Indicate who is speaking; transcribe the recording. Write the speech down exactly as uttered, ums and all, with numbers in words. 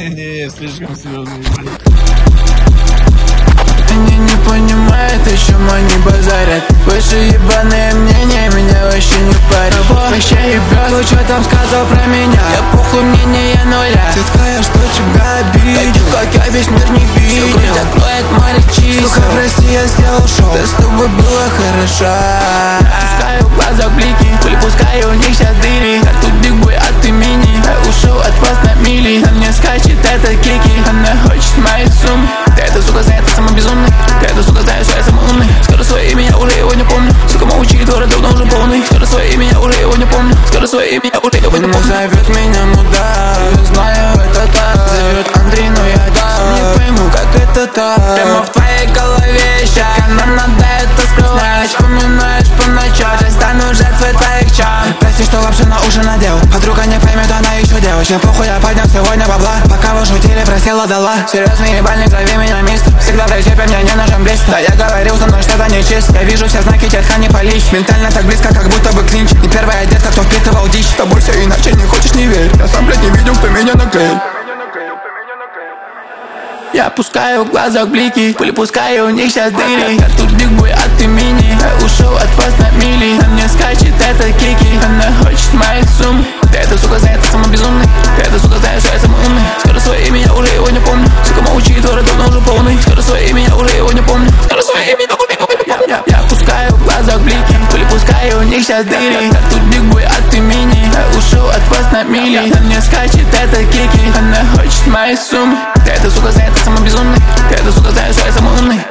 Speaker 1: Не-не, слишком серьезный.
Speaker 2: Они не понимают, о чем они базарят. Выше ебаные мнения меня вообще не парят. Вообще ебет, ну что там сказал про меня? Я похуй мнение нуля. Ты такая, что тебя обидел? Таких, как я, весь мир не видел. Всю кровь закроет море чисел. Сука, прости, я сделал шоу. Да с тобой было хорошо. Пускаю в глазах блики, пули пускаю, у них сейчас дыри. Как тут бигбой от имени. Я ушел от вас на мили. На мне скачет это кики. Она хочет мои суммы. Ты это, сука, знаешь, ты самый безумный. Ты это, сука, знаешь, что я самый умный. Скоро свое имя, я уже его не помню. Сука, молчит, город давно уже полный. Скоро свое имя, я уже его не помню. Скоро свое имя, я уже его не помню. Зовет меня мудак, я знаю, это так. Зовет Андрей, но я сам не пойму, как это так. Прямо в твоей голове ща, нам надо это скрывать. Вспоминаешь по ночам, я стану жертвой твоих чар. Прости, что лапшу на уши надел. Подруга не поймет, она еще девочка. Похуй, я поднял сегодня бабла. Пока вы шутили, просила, дала. Серьезный ебальник, зови меня мистер. Всегда в рейсе, меня не ножом близко. Да я говорил, со мной что-то нечисто. Я вижу все знаки, тетка не пались. Ментально так близко, как будто бы клинч. Не первая детка, кто впитывал дичь. С тобой все иначе, не хочешь, не верь. Я сам, блядь, не видел, кто меня наклеил. Я пускаю в глазах блики, пули пускаю, у них сейчас дыри. Я тут бигбой от имени. Я ушел от вас на мили. На мне скачет это кики. Она хочет мои суммы. Ты это, сука, знаешь, ты самый безумный. Ты это, сука, знаешь, что я самый умный. Скоро свое имя, я уже его не помню. Сука, молчит, город давно уже полный. Скоро свое имя, я уже его не помню. Скоро свое имя, я уже его не помню. Я, я пускаю в глазах блики, пули пускаю, у них сейчас дыри. Я тут бигбой от имени. Я ушел от вас на мили. На мне скачет это кики. Она хочет мои суммы. Ты это, сука, знаешь, ты самый безумный. Ты это, сука, знаешь, что я самый умный.